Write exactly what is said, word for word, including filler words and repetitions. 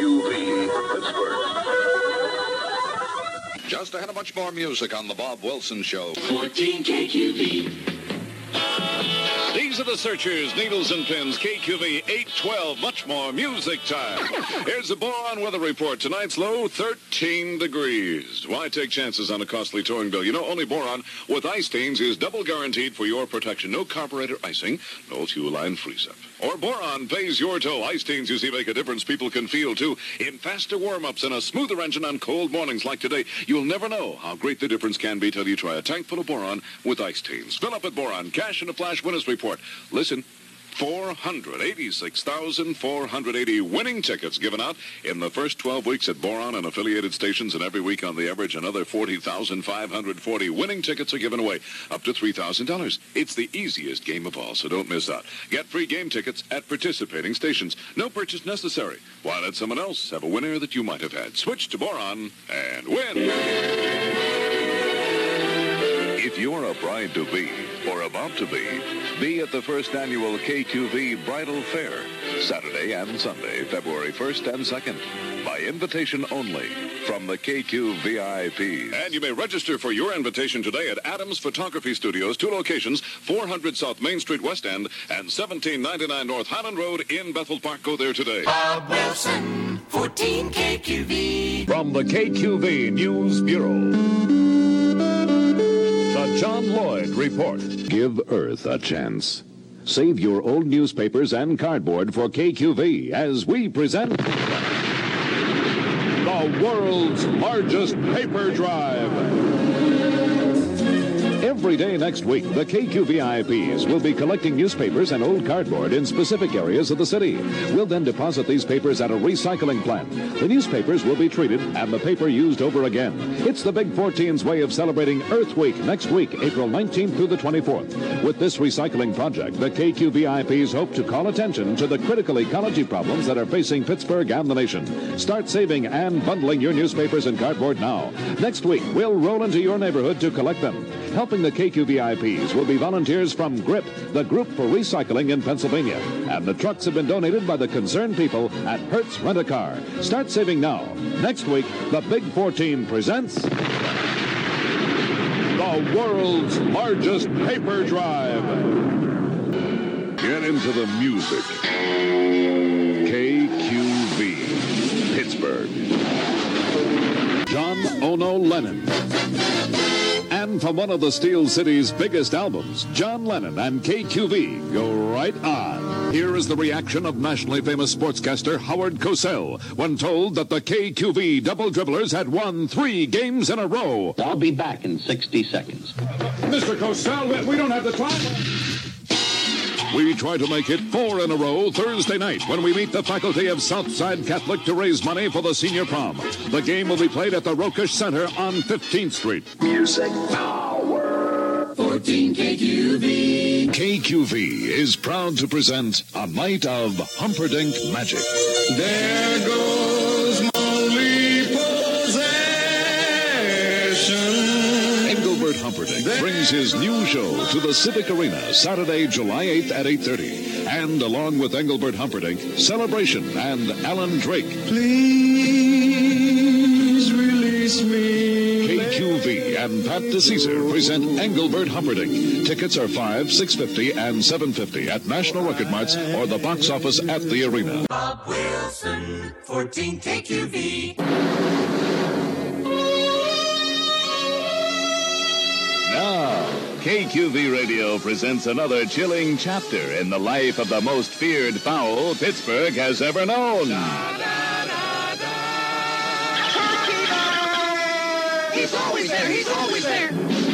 Q V, Pittsburgh. Just ahead of much more music on the Bob Wilson Show. fourteen K Q V. These are the Searchers, Needles and Pins, K Q V eight twelve, much more music time. Here's the Boron weather report. Tonight's low, thirteen degrees. Why take chances on a costly towing bill? You know, only Boron with ice stains is double guaranteed for your protection. No carburetor icing, no fuel line freeze-up. Or Boron pays your tow. Ice stains, you see, make a difference people can feel, too. In faster warm-ups and a smoother engine on cold mornings like today, you'll never know how great the difference can be till you try a tank full of Boron with ice stains. Fill up at Boron. Cash in a flash winners report. Listen. four hundred eighty-six thousand four hundred eighty winning tickets given out in the first twelve weeks at Boron and affiliated stations, and every week on the average another forty thousand five hundred forty winning tickets are given away, up to three thousand dollars. It's the easiest game of all, so don't miss out. Get free game tickets at participating stations. No purchase necessary. Why let someone else have a winner that you might have had? Switch to Boron and win. If you're a bride-to-be or about to be, be at the first annual K Q V Bridal Fair, Saturday and Sunday, February first and second, by invitation only from the K Q V I Ps. And you may register for your invitation today at Adams Photography Studios, two locations, four hundred South Main Street, West End, and seventeen ninety-nine North Highland Road in Bethel Park. Go there today. Bob Wilson, fourteen K Q V. From the K Q V News Bureau, the John Lloyd Report. Give Earth a chance. Save your old newspapers and cardboard for K Q V as we present the world's largest paper drive. Every day next week, the K Q V I Ps will be collecting newspapers and old cardboard in specific areas of the city. We'll then deposit these papers at a recycling plant. The newspapers will be treated and the paper used over again. It's the Big fourteen's way of celebrating Earth Week next week, April nineteenth through the twenty-fourth. With this recycling project, the K Q V I Ps hope to call attention to the critical ecology problems that are facing Pittsburgh and the nation. Start saving and bundling your newspapers and cardboard now. Next week, we'll roll into your neighborhood to collect them. Helping the K Q V I Ps will be volunteers from GRIP, the Group for Recycling in Pennsylvania. And the trucks have been donated by the concerned people at Hertz Rent-A-Car. Start saving now. Next week, the Big fourteen presents the world's largest paper drive. Get into the music. K Q V, Pittsburgh. John Ono Lennon. And from one of the Steel City's biggest albums, John Lennon and K Q V go right on. Here is the reaction of nationally famous sportscaster Howard Cosell when told that the K Q V Double Dribblers had won three games in a row. I'll be back in sixty seconds. Mister Cosell, we don't have the time. We try to make it four in a row Thursday night when we meet the faculty of Southside Catholic to raise money for the senior prom. The game will be played at the Rokish Center on fifteenth Street. Music power. fourteen K Q V. K Q V is proud to present a night of Humperdinck magic. There goes Molly Possession. Engelbert Humperdinck brings his new show to the Civic Arena Saturday, July eighth at eight thirty. And along with Engelbert Humperdinck, Celebration and Alan Drake. Please release me. K Q V and Pat DeCesar present Engelbert Humperdinck. Tickets are five, six fifty, and seven fifty at National Record Marts or the box office at the arena. Bob Wilson, fourteen K Q V. Now, K Q V Radio presents another chilling chapter in the life of the most feared fowl Pittsburgh has ever known. Da, da, da, da. He's always there. He's always there.